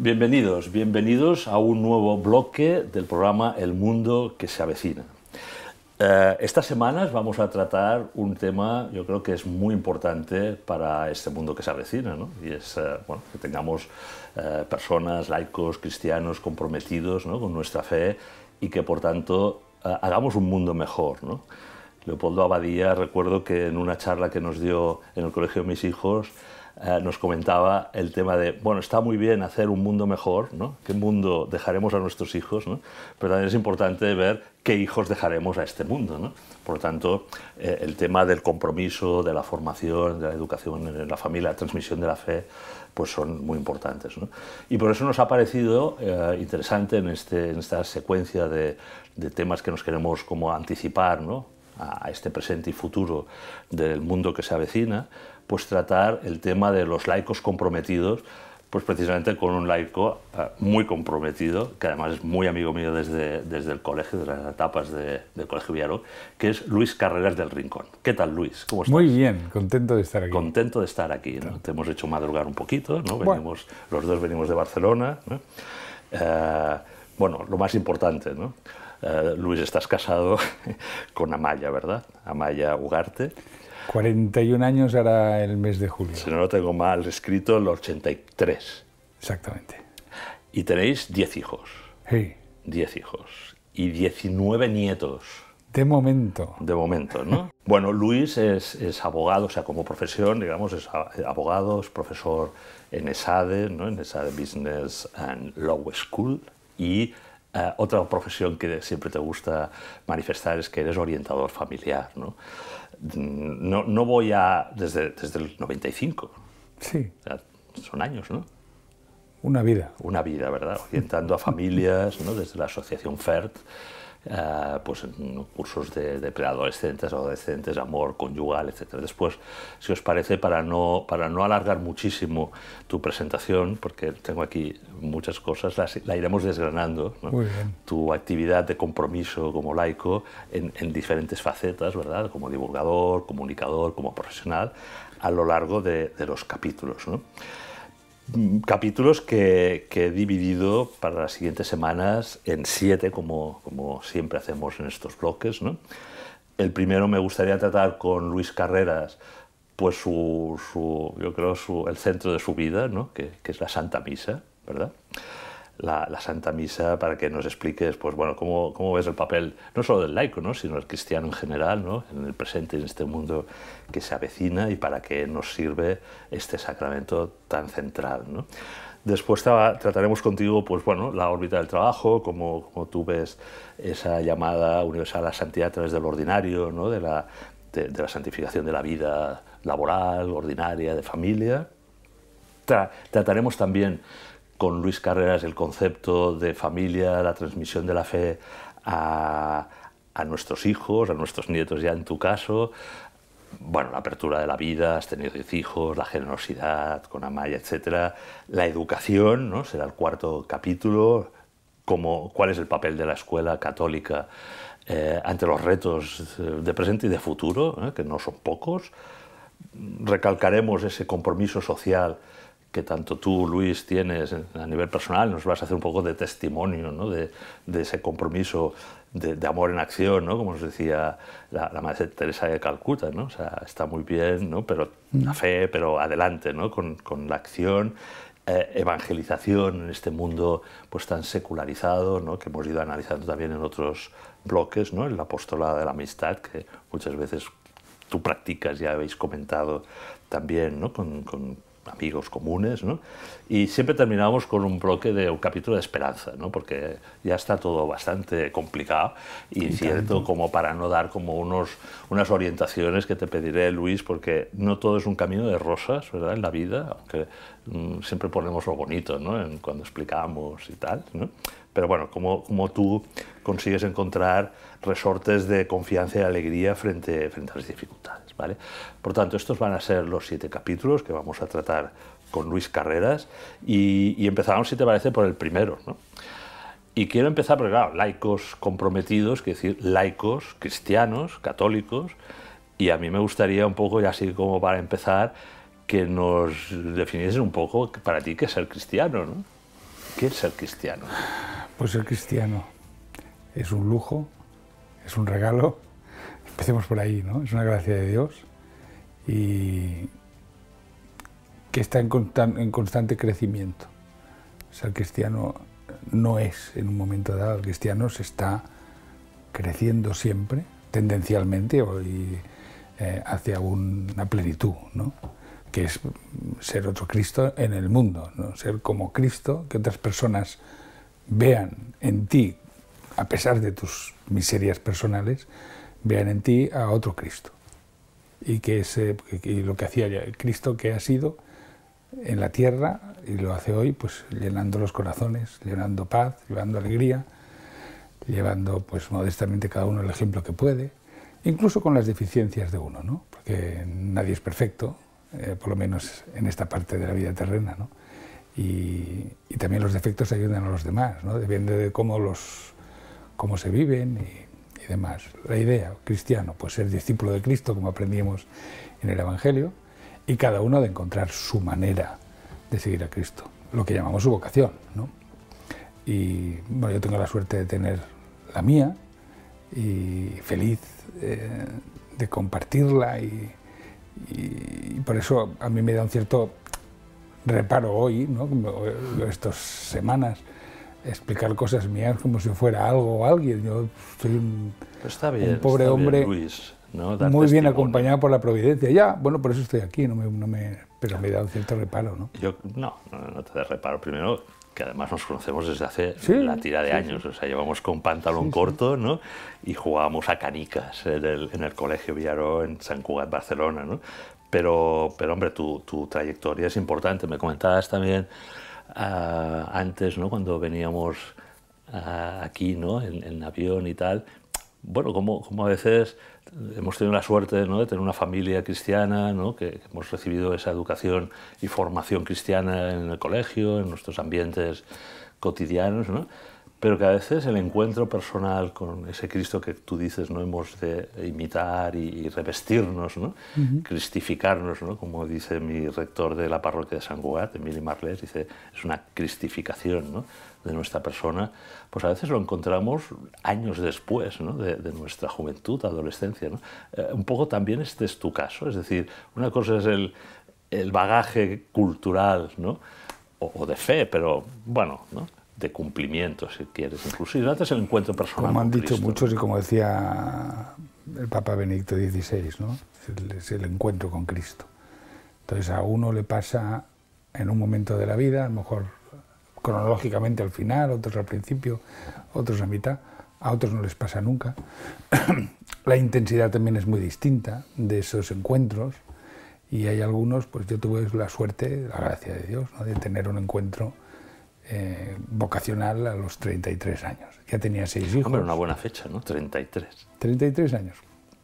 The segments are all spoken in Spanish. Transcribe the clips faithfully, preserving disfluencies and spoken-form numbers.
Bienvenidos, bienvenidos a un nuevo bloque del programa El Mundo que se avecina. Eh, estas semanas vamos a tratar un tema, yo creo que es muy importante para este mundo que se avecina, ¿no? Y es eh, bueno, que tengamos eh, personas, laicos, cristianos comprometidos, ¿no?, con nuestra fe y que por tanto eh, hagamos un mundo mejor, ¿no? Leopoldo Abadía, recuerdo que en una charla que nos dio en el colegio de mis hijos, Eh, nos comentaba el tema de, bueno, está muy bien hacer un mundo mejor, ¿no? ¿Qué mundo dejaremos a nuestros hijos, ¿no? Pero también es importante ver qué hijos dejaremos a este mundo, ¿no? Por lo tanto, eh, el tema del compromiso, de la formación, de la educación en la familia, la transmisión de la fe, pues son muy importantes, ¿no? Y por eso nos ha parecido eh, interesante en, este, en esta secuencia de, de temas que nos queremos como anticipar, ¿no?, a este presente y futuro del mundo que se avecina, pues tratar el tema de los laicos comprometidos, pues precisamente con un laico uh, muy comprometido, que además es muy amigo mío desde, desde el colegio, desde las etapas de, del Colegio Villaró, que es Luis Carreras del Rincón. ¿Qué tal, Luis? ¿Cómo estás? Muy bien, contento de estar aquí. Contento de estar aquí, ¿no? Te hemos hecho madrugar un poquito, ¿no? Venimos, bueno. Los dos venimos de Barcelona, ¿no? Uh, bueno, lo más importante, ¿no? Uh, Luis, estás casado con Amaya, ¿verdad? Amaya Ugarte. cuarenta y un años hará el mes de julio. Si no lo tengo mal escrito, el ochenta y tres. Exactamente. Y tenéis diez hijos. Sí. diez hijos. Y diecinueve nietos. De momento. De momento, ¿no? Bueno, Luis es, es abogado, o sea, como profesión, digamos, es abogado, es profesor en ESADE, ¿no? En ESADE Business and Law School. Y Uh, otra profesión que siempre te gusta manifestar es que eres orientador familiar, ¿no? No, no voy a... Desde, desde el noventa y cinco. Sí. O sea, son años, ¿no? Una vida. Una vida, ¿verdad? Orientando a familias, ¿no? Desde la asociación FERT, uh, pues en cursos de, de preadolescentes, adolescentes, amor conyugal, etcétera. Después, si os parece, para no, para no alargar muchísimo tu presentación, porque tengo aquí muchas cosas, la, la iremos desgranando, ¿no? Muy bien. Tu actividad de compromiso como laico en, en diferentes facetas, ¿verdad? Como divulgador, comunicador, como profesional, a lo largo de, de los capítulos, ¿no? Capítulos que, que he dividido para las siguientes semanas en siete, como, como siempre hacemos en estos bloques, ¿no? El primero me gustaría tratar con Luis Carreras, pues su, su, yo creo su, el centro de su vida, ¿no? que, que es la Santa Misa, ¿verdad? La, la Santa Misa, para que nos expliques, pues bueno, cómo, cómo ves el papel, no solo del laico, ¿no?, sino del cristiano en general, ¿no?, en el presente, en este mundo que se avecina, y para qué nos sirve este sacramento tan central, ¿no? Después tra trataremos contigo, pues bueno, la órbita del trabajo, cómo, cómo tú ves esa llamada universal a la santidad a través del ordinario, ¿no?, de la, de, de la santificación de la vida laboral, ordinaria, de familia. Tra trataremos también con Luis Carreras el concepto de familia, la transmisión de la fe a, a nuestros hijos, a nuestros nietos ya en tu caso. Bueno, la apertura de la vida, has tenido diez hijos, la generosidad con Amaya, etcétera. La educación, ¿no?, será el cuarto capítulo, como, cuál es el papel de la escuela católica eh, ante los retos de presente y de futuro, ¿eh?, que no son pocos. Recalcaremos ese compromiso social que tanto tú, Luis, tienes a nivel personal. Nos vas a hacer un poco de testimonio, ¿no?, de, de ese compromiso de, de amor en acción, ¿no?, como nos decía la, la Madre Teresa de Calcuta, ¿no? O sea, está muy bien, ¿no?, pero la fe, pero adelante, ¿no?, con, con la acción, eh, evangelización en este mundo pues tan secularizado, ¿no?, que hemos ido analizando también en otros bloques, ¿no?, el apostolado de la amistad, que muchas veces tú practicas, ya habéis comentado también, ¿no?, con, con amigos comunes, ¿no? Y siempre terminamos con un bloque de un capítulo de esperanza, ¿no?, porque ya está todo bastante complicado y cierto, como para no dar como unos, unas orientaciones que te pediré, Luis, porque no todo es un camino de rosas, ¿verdad?, en la vida, aunque mmm, siempre ponemos lo bonito, ¿no?, en, cuando explicamos y tal, ¿no? Pero bueno, como, como tú consigues encontrar resortes de confianza y alegría frente, frente a las dificultades, ¿vale? Por tanto, estos van a ser los siete capítulos que vamos a tratar con Luis Carreras, y, y empezamos, si te parece, por el primero, ¿no? Y quiero empezar, porque claro, laicos comprometidos, quiere decir laicos, cristianos, católicos, y a mí me gustaría un poco, y así como para empezar, que nos definiesen un poco para ti qué es ser cristiano, ¿no? ¿Qué es ser cristiano? Pues ser cristiano es un lujo, es un regalo. Empecemos por ahí, ¿no? Es una gracia de Dios y que está en, constan, en constante crecimiento. Ser cristiano no es en un momento dado, el cristiano se está creciendo siempre, tendencialmente, y, eh, hacia una plenitud, ¿no? Que es ser otro Cristo en el mundo, ¿no? Ser como Cristo, que otras personas vean en ti, a pesar de tus miserias personales, vean en ti a otro Cristo. Y que es eh, y lo que hacía el Cristo que ha sido en la tierra, y lo hace hoy, pues llenando los corazones, llevando paz, llevando alegría, llevando pues modestamente cada uno el ejemplo que puede, incluso con las deficiencias de uno, ¿no? Porque nadie es perfecto, eh, por lo menos en esta parte de la vida terrena, ¿no? Y, y también los defectos ayudan a los demás, ¿no? Depende de cómo, los, cómo se viven y, y demás. La idea, cristiano, pues ser discípulo de Cristo, como aprendimos en el Evangelio, y cada uno de encontrar su manera de seguir a Cristo, lo que llamamos su vocación, ¿no? Y bueno, yo tengo la suerte de tener la mía y feliz eh, de compartirla y, y, y por eso a mí me da un cierto reparo hoy, ¿no? Estas semanas, explicar cosas mías como si fuera algo o alguien. Yo soy un, está bien, un pobre está hombre bien, Luis, ¿no? Dar muy bien testimonio. acompañado por la providencia. Ya, bueno, por eso estoy aquí, no me, no me, pero me da un cierto reparo, ¿no? Yo, no, no, no te da reparo. Primero, que además nos conocemos desde hace Sí, la tira de sí, años, sí. O sea, llevamos con pantalón Sí, corto, ¿no? Y jugábamos a canicas en el, en el Colegio Villaró, en Sant Cugat, Barcelona, ¿no? Pero, pero hombre, tu, tu trayectoria es importante. Me comentabas también uh, antes, ¿no? Cuando veníamos uh, aquí, ¿no? En, en avión y tal. Bueno, como, como a veces hemos tenido la suerte, ¿no? De tener una familia cristiana, ¿no? que, que hemos recibido esa educación y formación cristiana en el colegio, en nuestros ambientes cotidianos, ¿no? Pero que a veces el encuentro personal con ese Cristo que tú dices, ¿no? Hemos de imitar y, y revestirnos, ¿no? Uh-huh. Cristificarnos, ¿no? Como dice mi rector de la parroquia de Sant Cugat, Emili Marlés, dice, es una cristificación, ¿no? De nuestra persona, pues a veces lo encontramos años después, ¿no? de, de nuestra juventud, adolescencia, ¿no? Eh, un poco también este es tu caso, es decir, una cosa es el, el bagaje cultural, ¿no? o, o de fe, pero bueno, ¿no? De cumplimiento, si quieres, incluso. Y antes el encuentro personal. Como han con dicho Cristo, muchos, ¿no? y como decía el Papa Benedicto dieciséis, ¿no? Es el, es el encuentro con Cristo. Entonces a uno le pasa en un momento de la vida, a lo mejor cronológicamente al final, otros al principio, otros a mitad, a otros no les pasa nunca. La intensidad también es muy distinta de esos encuentros y hay algunos, pues yo tuve la suerte, la gracia de Dios, ¿no? De tener un encuentro eh, vocacional a los treinta y tres años. Ya tenía seis hijos. Hombre, una buena fecha, ¿no? treinta y tres. treinta y tres años.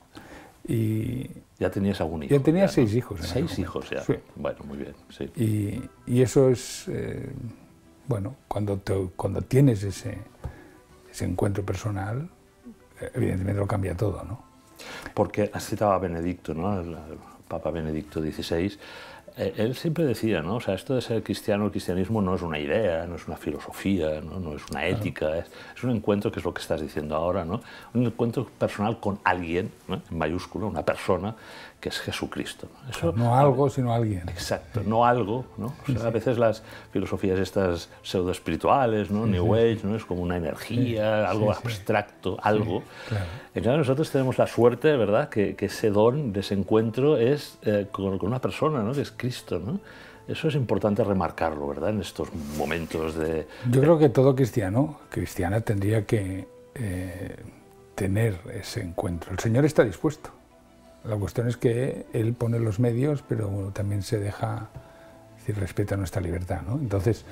Y ya tenías algún hijo. Ya tenía ya, seis ¿no? hijos. Seis hijos ya. Sí. Bueno, muy bien. Sí. Y, y eso es, eh, bueno, cuando, te, cuando tienes ese, ese encuentro personal, evidentemente lo cambia todo, ¿no? Porque has citado a Benedicto, ¿no? El, el Papa Benedicto dieciséis. Eh, él siempre decía, ¿no? O sea, esto de ser cristiano, el cristianismo no es una idea, no es una filosofía, no, no es una ética, claro. es, es un encuentro, que es lo que estás diciendo ahora, ¿no? Un encuentro personal con alguien, ¿no? En mayúscula, una persona, que es Jesucristo. Eso, no algo, sino alguien. Exacto, no algo, ¿no? O sea, sí, sí. A veces las filosofías estas pseudo-espirituales, ¿no? Sí, New sí. Age, ¿no? Es como una energía, sí, algo sí, abstracto, sí. algo. Sí, claro. En cambio, nosotros tenemos la suerte, ¿verdad?, que, que ese don de ese encuentro es eh, con, con una persona, ¿no? Que es Cristo, ¿no? Eso es importante remarcarlo, ¿verdad?, en estos momentos de... Yo creo que todo cristiano, cristiana, tendría que eh, tener ese encuentro. El Señor está dispuesto. La cuestión es que Él pone los medios, pero bueno, también se deja, es decir, respeta nuestra libertad, ¿no? Entonces,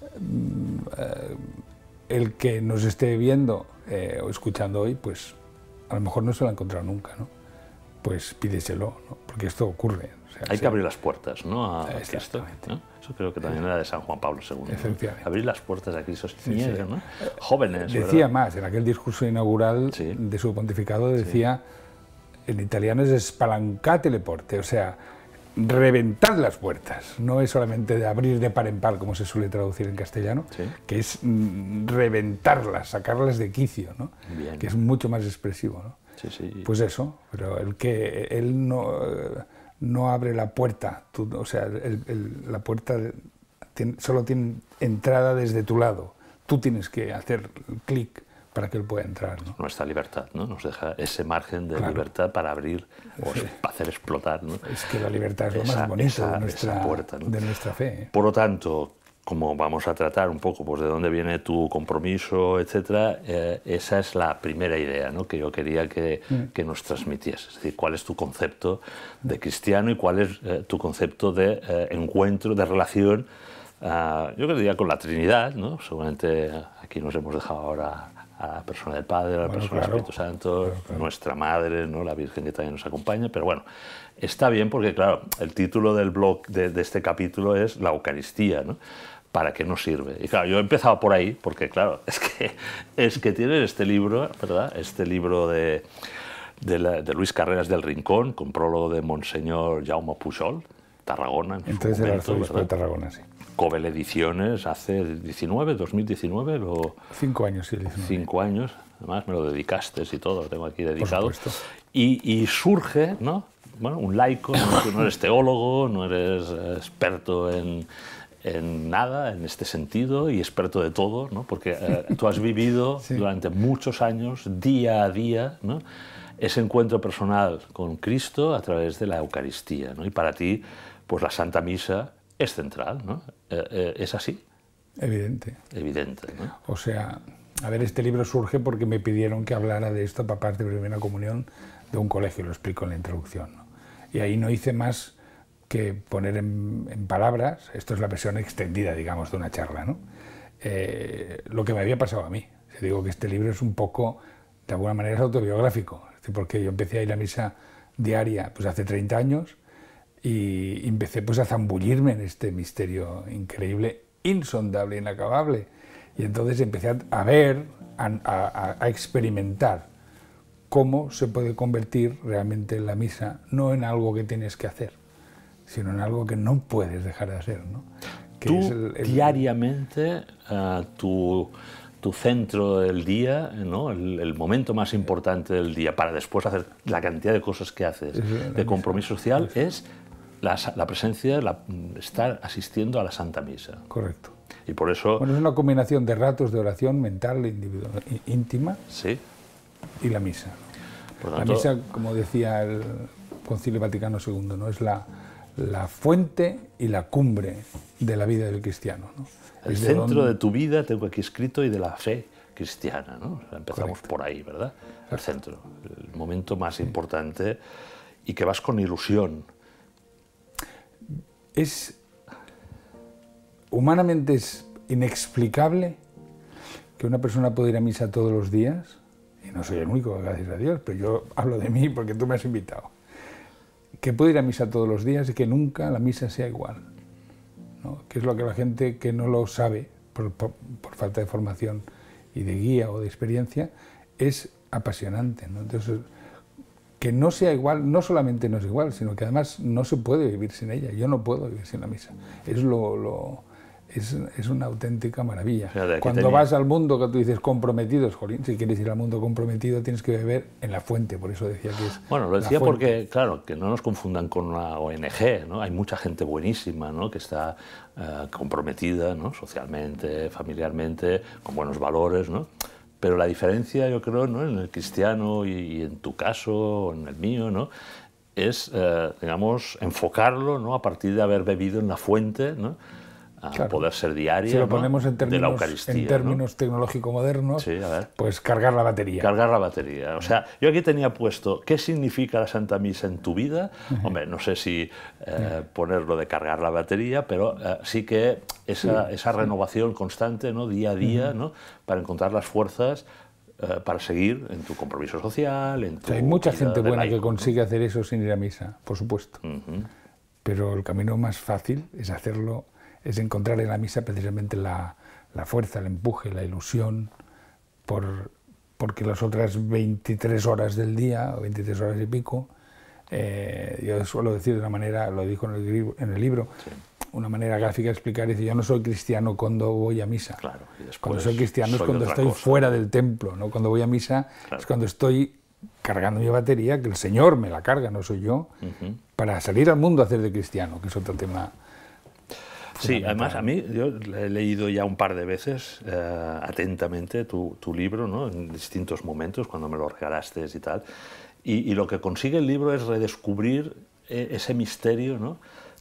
eh, el que nos esté viendo eh, o escuchando hoy, pues a lo mejor no se lo ha encontrado nunca, ¿no? Pues pídeselo, ¿no? Porque esto ocurre. O sea, Hay sí. que abrir las puertas, ¿no? A Cristo, ¿no? Eso creo que también era de San Juan Pablo segundo. Efectivamente. ¿No? Abrir las puertas a Cristo, sí, niega, sí. ¿no? Jóvenes, decía ¿verdad? más, en aquel discurso inaugural sí. de su pontificado decía, sí. en italiano es spalancate le porte, o sea, reventar las puertas, no es solamente de abrir de par en par, como se suele traducir en castellano, ¿sí? Que es mm, reventarlas, sacarlas de quicio, ¿no? Bien. Que es mucho más expresivo, ¿no? Sí, sí. Pues eso, pero el que él no, no abre la puerta, tú, o sea, el, el, la puerta tiene, solo tiene entrada desde tu lado, tú tienes que hacer el clic para que él pueda entrar, ¿no? Nuestra libertad, ¿no? Nos deja ese margen de claro. libertad para abrir o sí. para hacer explotar, ¿no? Es que la libertad es lo esa, más bonito esa, de, nuestra, puerta, ¿no? de nuestra fe. ¿eh? Por lo tanto, como vamos a tratar un poco pues, de dónde viene tu compromiso, etcétera, eh, esa es la primera idea, ¿no? Que yo quería que, mm. que nos transmitieses. Es decir, cuál es tu concepto de cristiano y cuál es eh, tu concepto de eh, encuentro, de relación, uh, yo diría con la Trinidad, ¿no? Seguramente aquí nos hemos dejado ahora a la persona del Padre, a la bueno, persona claro, del Espíritu Santo, claro, claro. nuestra Madre, ¿no? La Virgen que también nos acompaña, pero bueno, está bien porque, claro, el título del blog de, de este capítulo es La Eucaristía, ¿no? ¿Para qué nos sirve? Y claro, yo he empezado por ahí porque, claro, es que, es que tienes este libro, ¿verdad? Este libro de, de, la, de Luis Carreras del Rincón, con prólogo de Monseñor Jaume Pujol, Tarragona. En Entonces su momento, el arzobispo de Tarragona, sí. Cobel Ediciones, hace diecinueve, dos mil diecinueve, lo... Cinco años, sí, diecinueve. Cinco años, además me lo dedicaste y todo, lo tengo aquí dedicado. Por supuesto. Y, y surge, ¿no? Bueno, un laico, ¿no? Tú no eres teólogo, no eres experto en, en nada, en este sentido, y experto de todo, ¿no? Porque eh, tú has vivido sí. durante muchos años, día a día, ¿no? Ese encuentro personal con Cristo a través de la Eucaristía, ¿no? Y para ti, pues la Santa Misa es central, ¿no? Eh, eh, ¿Es así? Evidente. Evidente, ¿no? O sea, a ver, este libro surge porque me pidieron que hablara de esto, papás de primera comunión, de un colegio, lo explico en la introducción, ¿no? Y ahí no hice más que poner en, en palabras, esto es la versión extendida, digamos, de una charla, ¿no? Eh, lo que me había pasado a mí. Te digo que este libro es un poco, de alguna manera, es autobiográfico, porque yo empecé a ir a misa diaria pues hace treinta años, y empecé pues a zambullirme en este misterio increíble, insondable, inacabable. Y entonces empecé a ver, a, a, a experimentar cómo se puede convertir realmente la misa, no en algo que tienes que hacer, sino en algo que no puedes dejar de hacer, ¿no? Que Tú es el, el... diariamente, uh, tu, tu centro del día, ¿no? el, el momento más importante del día, para después hacer la cantidad de cosas que haces, es de compromiso misa. social, sí. es La, la presencia, la, estar asistiendo a la Santa Misa. Correcto. Y por eso... Bueno, es una combinación de ratos de oración mental, individual, íntima, sí. y la misa. Por tanto, la misa, como decía el Concilio Vaticano segundo, ¿no? Es la, la fuente y la cumbre de la vida del cristiano, ¿no? El es centro de, donde... de tu vida, tengo aquí escrito, y de la fe cristiana, ¿no? Empezamos Correcto. Por ahí, ¿verdad? El centro, el momento más sí. importante, y que vas con ilusión. Es, humanamente es inexplicable que una persona pueda ir a misa todos los días, y no soy el único, gracias a Dios, pero yo hablo de mí porque tú me has invitado, que pueda ir a misa todos los días y que nunca la misa sea igual, ¿no? Que es lo que la gente que no lo sabe, por, por, por falta de formación y de guía o de experiencia, es apasionante, ¿no? Entonces, que no sea igual, no solamente no es igual, sino que además no se puede vivir sin ella. Yo no puedo vivir sin la misa. Es, lo, lo, es, es una auténtica maravilla. Fíjate, Cuando tenía... vas al mundo, que tú dices comprometidos, jolín, si quieres ir al mundo comprometido tienes que beber en la fuente, por eso decía que es Bueno, lo decía porque, claro, que no nos confundan con una O N G, ¿no? Hay mucha gente buenísima, ¿no? Que está uh, comprometida, ¿no? Socialmente, familiarmente, con buenos valores, ¿no? Pero la diferencia, yo creo, ¿no? En el cristiano y, y en tu caso, o en el mío, ¿no? Es, eh, digamos, enfocarlo, ¿no? A partir de haber bebido en la fuente, ¿no? A claro. poder ser diaria, si lo ponemos ¿no? en términos, de la Eucaristía, en términos ¿no? tecnológico-modernos, sí, a ver. pues cargar la batería. Cargar la batería. O sea, yo aquí tenía puesto, ¿qué significa la Santa Misa en tu vida? Uh-huh. Hombre, no sé si eh, ponerlo de cargar la batería, pero eh, sí que esa, sí, esa renovación sí. constante, ¿no? Día a día, uh-huh. ¿no? Para encontrar las fuerzas eh, para seguir en tu compromiso social, en tu... O sea, hay mucha gente buena laico, que consigue ¿no? hacer eso sin ir a misa, por supuesto. Uh-huh. Pero el camino más fácil es hacerlo... es encontrar en la misa precisamente la, la fuerza, el empuje, la ilusión, por, porque las otras veintitrés horas del día, o veintitrés horas y pico, Eh, yo suelo decir de una manera, lo dijo en el, libro, en el libro, sí. una manera gráfica de explicar, dice, yo no soy cristiano cuando voy a misa. Claro, y después cuando soy cristiano soy es cuando estoy cosa, fuera ¿no? del templo, ¿no? Cuando voy a misa claro. es cuando estoy cargando mi batería, que el Señor me la carga, no soy yo, uh-huh. para salir al mundo a hacer de cristiano, que es otro tema. Sí, además a mí, yo he leído ya un par de veces eh, atentamente tu, tu libro, ¿no? En distintos momentos, cuando me lo regalaste y tal, y, y lo que consigue el libro es redescubrir ese misterio, ¿no?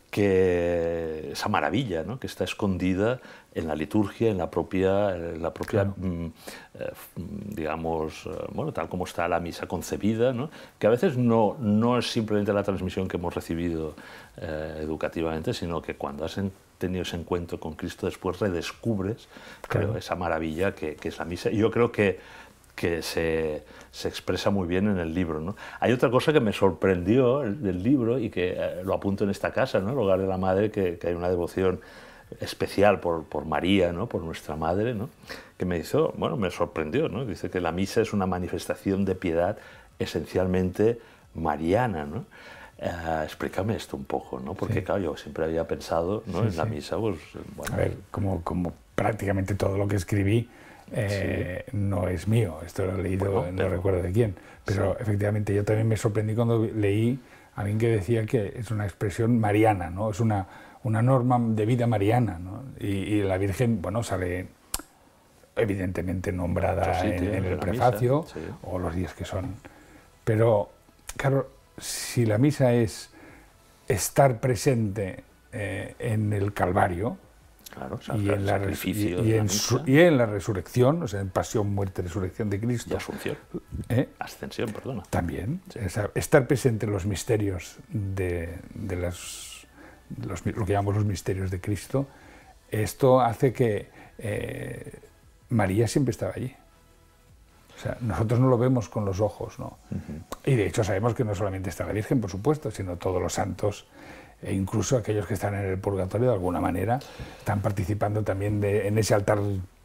Que, esa maravilla, ¿no? Que está escondida en la liturgia, en la propia, en la propia claro. mm, eh, digamos, eh, bueno, tal como está la misa concebida, ¿no? Que a veces no, no es simplemente la transmisión que hemos recibido eh, educativamente, sino que cuando has tenido ese encuentro con Cristo, después redescubres claro. creo, esa maravilla que, que es la misa. Y yo creo que que se, se expresa muy bien en el libro, ¿no? Hay otra cosa que me sorprendió del libro y que eh, lo apunto en esta casa, ¿no? El Hogar de la Madre, que, que hay una devoción especial por, por María, ¿no? Por nuestra Madre, ¿no? Que me hizo, bueno, me sorprendió, ¿no? Dice que la misa es una manifestación de piedad esencialmente mariana, ¿no? Uh, explícame esto un poco, ¿no? Porque, sí. claro, yo siempre había pensado, ¿no? Sí, en la sí. misa, pues... Bueno. A ver, como, como prácticamente todo lo que escribí, Eh, sí. no es mío, esto lo he leído, bueno, pero, no recuerdo de quién, pero sí. efectivamente yo también me sorprendí cuando leí a alguien que decía que es una expresión mariana, ¿no? Es una, una norma de vida mariana, ¿no? y, y la Virgen, bueno, sale evidentemente nombrada sí, en, en el prefacio, sí. o los días que son, pero claro, si la misa es estar presente eh, en el Calvario, Claro, o sea, y, en la sacrificio y, y, de en la su, y en la resurrección, o sea, en pasión, muerte, resurrección de Cristo. Y asunción. ¿Eh? Ascensión, perdona. También. Sí. Esa, estar presente en los misterios de, de las, los, lo que llamamos los misterios de Cristo, esto hace que eh, María siempre estaba allí. O sea, nosotros no lo vemos con los ojos, ¿no? Uh-huh. Y de hecho sabemos que no solamente está la Virgen, por supuesto, sino todos los santos, e incluso aquellos que están en el purgatorio de alguna manera están participando también de, en ese altar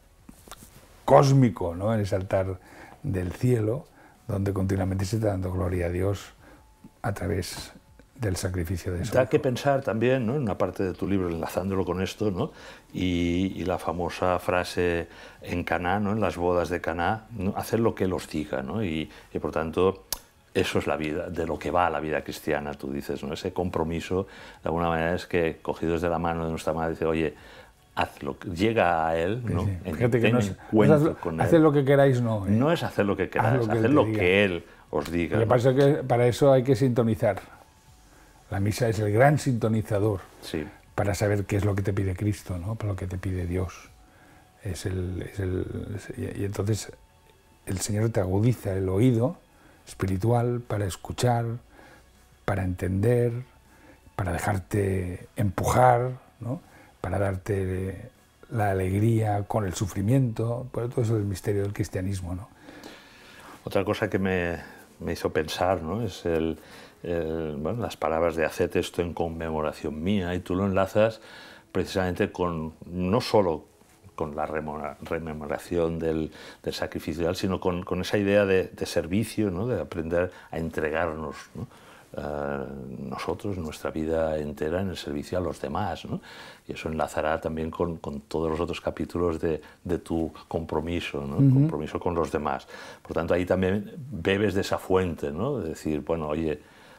cósmico, ¿no? En ese altar del cielo, donde continuamente se está dando gloria a Dios a través del sacrificio de eso. Da que pensar también, ¿no? En una parte de tu libro, enlazándolo con esto, ¿no? y, y la famosa frase en Caná, ¿no? En las bodas de Caná, ¿no? Hacer lo que Él os diga, ¿no? y, y por tanto eso es la vida, de lo que va la vida cristiana, tú dices, ¿no? Ese compromiso, de alguna manera, es que cogidos de la mano de nuestra madre, dice, oye, hazlo, llega a él, ¿no? Sí, sí. Fíjate que no es, no es con hacer él. lo que queráis, no. ¿eh? No es hacer lo que queráis, Haz lo que hacer él lo diga. que Él os diga. Lo que ¿no? pasa es que para eso hay que sintonizar. La misa es el gran sintonizador sí. para saber qué es lo que te pide Cristo, ¿no? Para lo que te pide Dios. Es el, es el, es, y entonces el Señor te agudiza el oído espiritual para escuchar, para entender, para dejarte empujar, ¿no? Para darte la alegría con el sufrimiento, por todo eso es el misterio del cristianismo, ¿no? Otra cosa que me, me hizo pensar, ¿no? Es el, el, bueno, las palabras de haced esto en conmemoración mía, y tú lo enlazas precisamente con, no solo con la rememoración del, del sacrificio, sino con, con esa idea de, de servicio, ¿no? De aprender a entregarnos, ¿no? Uh, nosotros, nuestra vida entera en el servicio a los demás, ¿no? Y eso enlazará también con, con todos los otros capítulos de, de tu compromiso, ¿no? Uh-huh. Compromiso con los demás. Por tanto, ahí también bebes de esa fuente, ¿no? De decir, bueno, oye,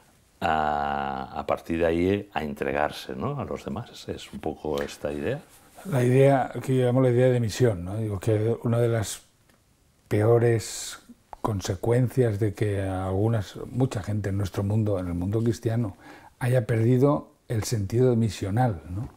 a, a partir de ahí a entregarse, ¿no? A los demás. Es un poco esta idea. La idea, que yo llamo la idea de misión, ¿no? Digo que una de las peores consecuencias de que algunas, mucha gente en nuestro mundo, en el mundo cristiano, haya perdido el sentido misional, ¿no?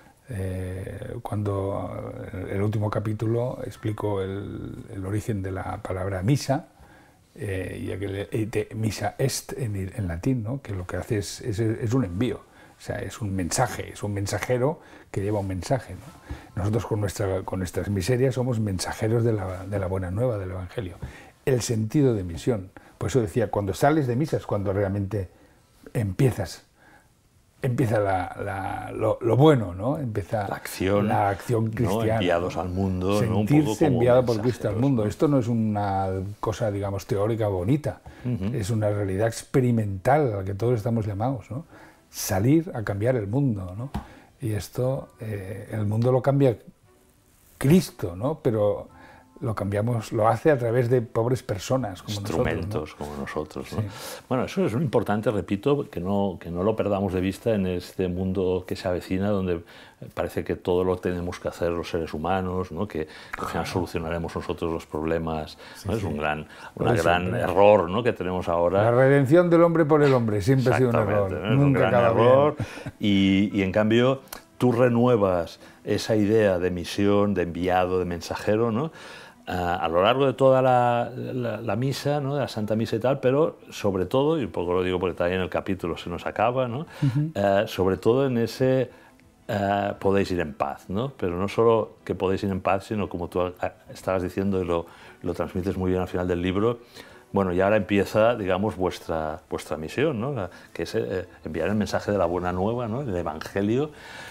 Eh, cuando el último capítulo explico el, el origen de la palabra misa, eh, y aquel, de misa est en, en latín, ¿no? Que lo que hace es, es, es un envío. O sea, es un mensaje, es un mensajero que lleva un mensaje, ¿no? Nosotros con, nuestra, con nuestras miserias somos mensajeros de la, de la buena nueva, del Evangelio. El sentido de misión. Por eso decía, cuando sales de misa es cuando realmente empiezas empieza la, la, lo, lo bueno, ¿no? Empieza la acción, la acción cristiana. ¿no? Enviados al mundo. Sentirse ¿no? Un poco como enviado por Cristo al mundo. ¿no? Esto no es una cosa, digamos, teórica bonita. Uh-huh. Es una realidad experimental a la que todos estamos llamados, ¿no? Salir a cambiar el mundo, ¿no? Y esto, eh, el mundo lo cambia Cristo, ¿no? Pero lo cambiamos, lo hace a través de pobres personas como instrumentos nosotros, ¿no? como nosotros, ¿no? Sí. Bueno, eso es muy importante, repito, que no, que no lo perdamos de vista en este mundo que se avecina, donde parece que todo lo tenemos que hacer los seres humanos, ¿no? Que, que al final solucionaremos nosotros los problemas, ¿no? Sí, es un gran, una gran error, ¿no? Que tenemos ahora. La redención del hombre por el hombre siempre ha sido un error, ¿no? Es nunca un gran acaba error bien. Y, y en cambio tú renuevas esa idea de misión, de enviado, de mensajero, ¿no? A, a lo largo de toda la, la, la misa, ¿no? De la Santa Misa y tal, pero sobre todo, y un poco lo digo porque también el capítulo se nos acaba, ¿no? Uh-huh. eh, sobre todo en ese eh, podéis ir en paz, ¿no? Pero no solo que podéis ir en paz, sino como tú estabas diciendo y lo, lo transmites muy bien al final del libro, bueno, y ahora empieza, digamos, vuestra, vuestra misión, ¿no? La, que es eh, enviar el mensaje de la buena nueva, ¿no? El Evangelio,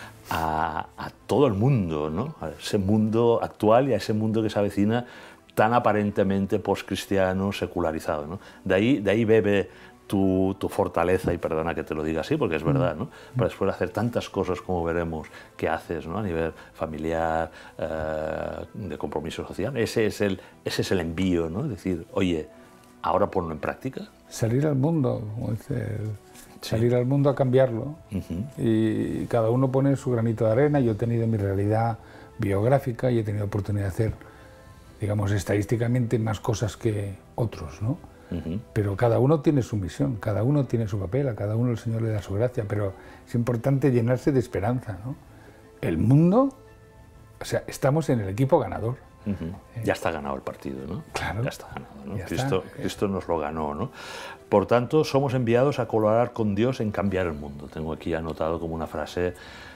A, a todo el mundo, ¿no? A ese mundo actual y a ese mundo que se avecina tan aparentemente postcristiano, secularizado, ¿no? De ahí, de ahí bebe tu, tu fortaleza, y perdona que te lo diga así, porque es verdad, ¿no? Para después hacer tantas cosas como veremos que haces, ¿no? A nivel familiar, eh, de compromiso social. Ese es el, ese es el envío, ¿no? Es decir, oye, ahora ponlo en práctica. Salir al mundo, como dice el... salir sí. al mundo a cambiarlo. Uh-huh. Y cada uno pone su granito de arena. Yo he tenido mi realidad biográfica y he tenido oportunidad de hacer, digamos, estadísticamente más cosas que otros, ¿no? Uh-huh. Pero cada uno tiene su misión, cada uno tiene su papel, a cada uno el Señor le da su gracia, pero es importante llenarse de esperanza, ¿no? El mundo, o sea, estamos en el equipo ganador. Uh-huh. eh, ya está ganado el partido, ¿no? Claro. Ya está ganado, ¿no? Cristo, Cristo nos lo ganó, ¿no? Por tanto, somos enviados a colaborar con Dios en cambiar el mundo. Tengo aquí anotado como una frase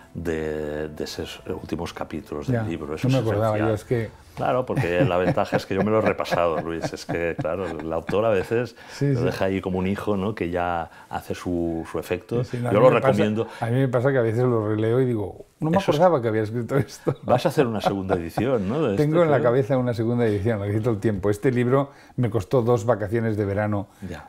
de, de esos últimos capítulos del ya, libro. Eso no me es acordaba esencial. yo, es que... Claro, porque la ventaja es que yo me lo he repasado, Luis. Es que, claro, el autor a veces sí, lo sí. deja ahí como un hijo, ¿no? Que ya hace su, su efecto. Sí, sí, no, yo lo recomiendo. Pasa, a mí me pasa que a veces lo releo y digo, no me Eso acordaba es... que había escrito esto. Vas a hacer una segunda edición, ¿no? De Tengo este, en la cabeza una segunda edición, necesito el tiempo. Este libro me costó dos vacaciones de verano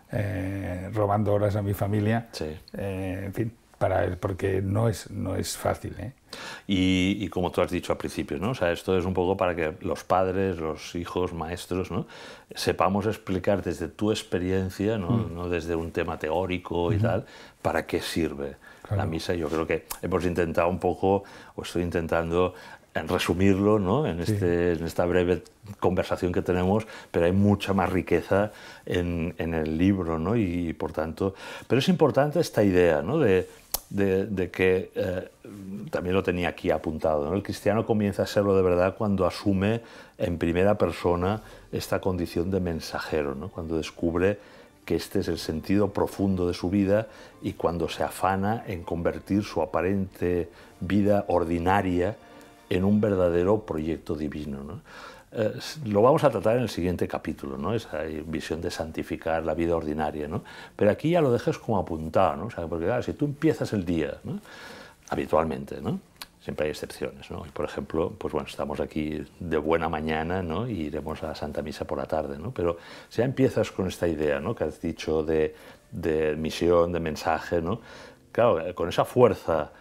eh, robando horas a mi familia. Sí. Eh, en fin, para, porque no es, no es fácil, ¿eh? Y, y como tú has dicho al principio, ¿no? O sea, esto es un poco para que los padres, los hijos, maestros, ¿no? Sepamos explicar desde tu experiencia, ¿no? Mm. No desde un tema teórico y mm. tal, para qué sirve claro. la misa. Yo creo que hemos intentado un poco, o estoy intentando en resumirlo, ¿no? en, este, sí. en esta breve conversación que tenemos, pero hay mucha más riqueza en, en el libro, ¿no? Y por tanto, pero es importante esta idea, ¿no? de, de, de que, eh, también lo tenía aquí apuntado, ¿no? El cristiano comienza a serlo de verdad cuando asume en primera persona esta condición de mensajero, ¿no? Cuando descubre que este es el sentido profundo de su vida y cuando se afana en convertir su aparente vida ordinaria en un verdadero proyecto divino, ¿no? Eh, lo vamos a tratar en el siguiente capítulo, ¿no? Esa visión de santificar la vida ordinaria, ¿no? Pero aquí ya lo dejas como apuntado, ¿no? O sea, porque claro, si tú empiezas el día, ¿no? Habitualmente, ¿no? Siempre hay excepciones, ¿no? Por ejemplo, pues bueno, estamos aquí de buena mañana, ¿no? Y iremos a la Santa Misa por la tarde, ¿no? Pero si ya empiezas con esta idea, ¿no? Que has dicho de, de misión, de mensaje, ¿no? Claro, con esa fuerza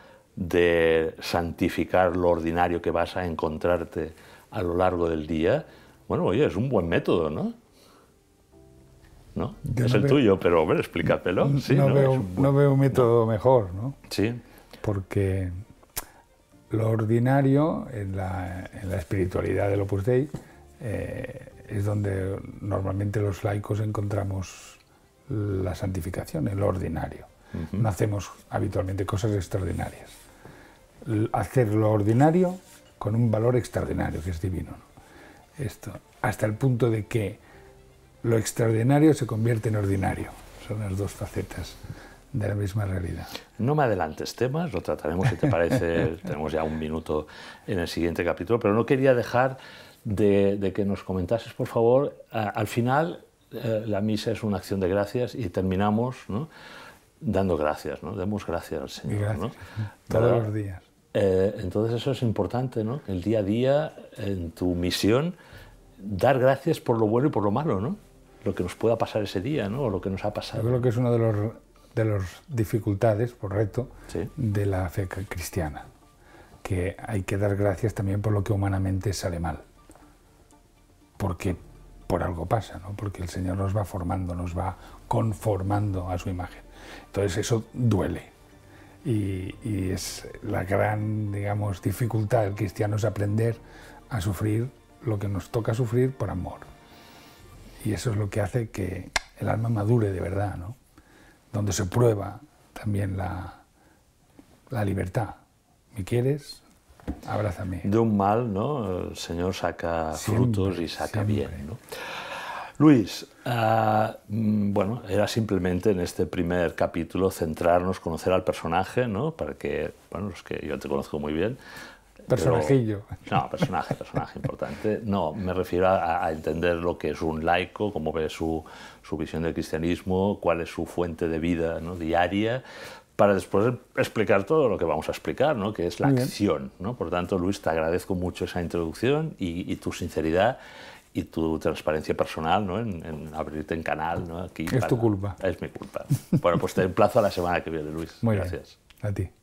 de santificar lo ordinario que vas a encontrarte a lo largo del día, bueno, oye, es un buen método, ¿no? ¿No? Yo es no el veo, tuyo, pero, hombre, explícatelo. Sí, no, ¿no? Veo, un buen... no veo un método no. mejor, ¿no? Sí. Porque lo ordinario en la, en la espiritualidad del Opus Dei eh, es donde normalmente los laicos encontramos la santificación, en lo ordinario. Uh-huh. No hacemos habitualmente cosas extraordinarias. Hacer lo ordinario con un valor extraordinario, que es divino, ¿no? Esto, hasta el punto de que lo extraordinario se convierte en ordinario. Son las dos facetas de la misma realidad. No me adelantes temas, lo trataremos si te parece, tenemos ya un minuto en el siguiente capítulo, pero no quería dejar de, de que nos comentases, por favor, a, al final eh, la misa es una acción de gracias y terminamos, ¿no? dando gracias, ¿no? Demos gracias al Señor, gracias, ¿no? todos ¿verdad? los días. Eh, entonces eso es importante, ¿no? El día a día, en tu misión, dar gracias por lo bueno y por lo malo, ¿no? Lo que nos pueda pasar ese día, ¿no? O lo que nos ha pasado. Yo creo que es una de las de los dificultades, por reto, Sí. de la fe cristiana, que hay que dar gracias también por lo que humanamente sale mal, porque por algo pasa, ¿no? Porque el Señor nos va formando, nos va conformando a su imagen. Entonces eso duele. Y, y es la gran, digamos, dificultad del cristiano, es aprender a sufrir lo que nos toca sufrir por amor. Y eso es lo que hace que el alma madure de verdad, ¿no? Donde se prueba también la, la libertad. ¿Me quieres? Abrázame. De un mal, ¿no? El Señor saca Siempre, frutos y saca siempre. bien, ¿no? Luis, uh, bueno, era simplemente en este primer capítulo centrarnos, conocer al personaje, ¿no? Para que, bueno, los que yo te conozco muy bien. Personajillo. Pero, no, personaje, personaje importante. No, me refiero a, a entender lo que es un laico, cómo ve su, su visión del cristianismo, cuál es su fuente de vida, ¿no? diaria, para después explicar todo lo que vamos a explicar, ¿no? Que es la Muy acción, ¿no? Por tanto, Luis, te agradezco mucho esa introducción y, y tu sinceridad y tu transparencia personal, ¿no? en, en abrirte en canal, ¿no? Aquí Es para... tu culpa. Es mi culpa. Bueno, pues te emplazo a la semana que viene, Luis. Muy Gracias. bien. A ti.